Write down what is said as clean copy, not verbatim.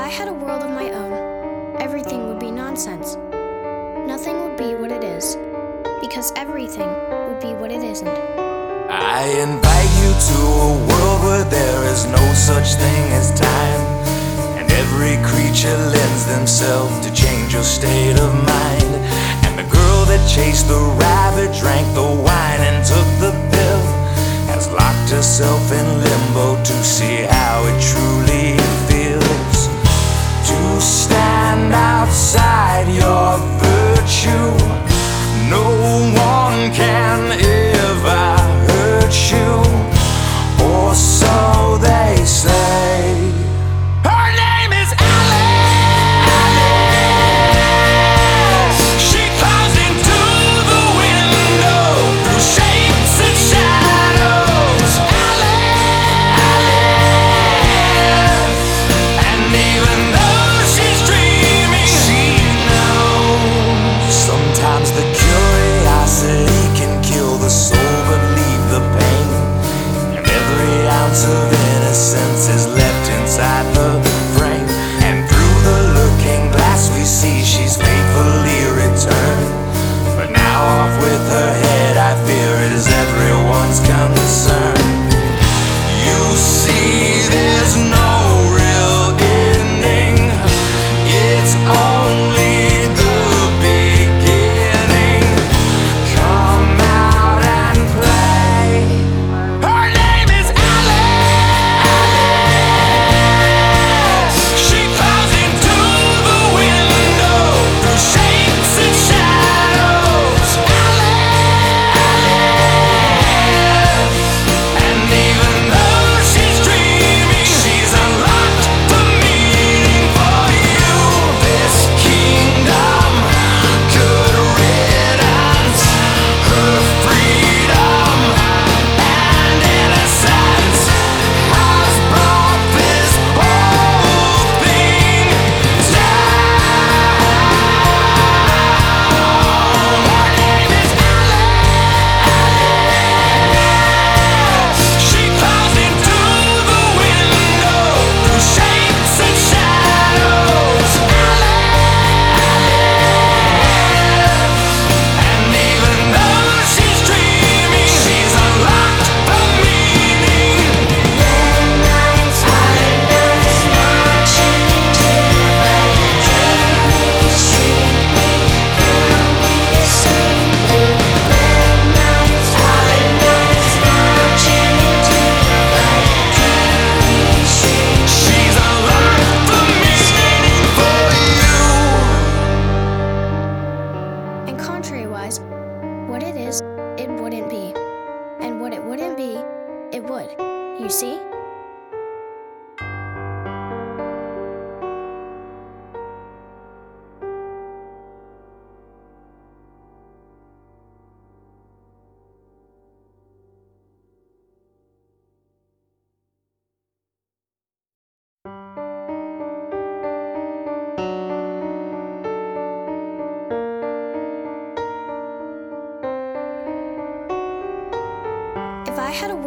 I had a world of my own, everything would be nonsense. Nothing would be what it is, because everything would be what it isn't. I invite you to a world where there is no such thing as time, and every creature lends themselves to change your state of mind. And the girl that chased the rabbit, drank the wine and took the pill, has locked herself in limbo to see how it truly feels to stand outside your virtue. No one can ever hurt you, or so they say. Her name is Alice. She climbs into the window through shapes and shadows. Alice. And even though she's dreaming, she knows sometimes the curiosity can kill the soul but leave the pain, and every ounce of innocence is left inside the frame. And through the looking glass we see she's faithfully returned, but now off with her head I fear it is everyone's concern. You see there's no real ending, it's only the beginning. Come out and play. Her name is Alice. She climbs into the window through shapes and shadows. Alice. And even though she's dreaming, she's unlocked the meaning for you. This kingdom, good riddance. Her freedom and innocence has brought this whole thing down. Her name is Alice. She climbs into the window through shapes and shadows. And even though she's dreaming, she's unlocked the meaning. Red nights, silent nights, marching into the dreamy street. Can we sleep? Red nights, silent nights, marching into the dreamy street. She's unlocked the meaning for you. And contrary-wise, what it is, it wouldn't be. And what it wouldn't be, it would. You see? If I had a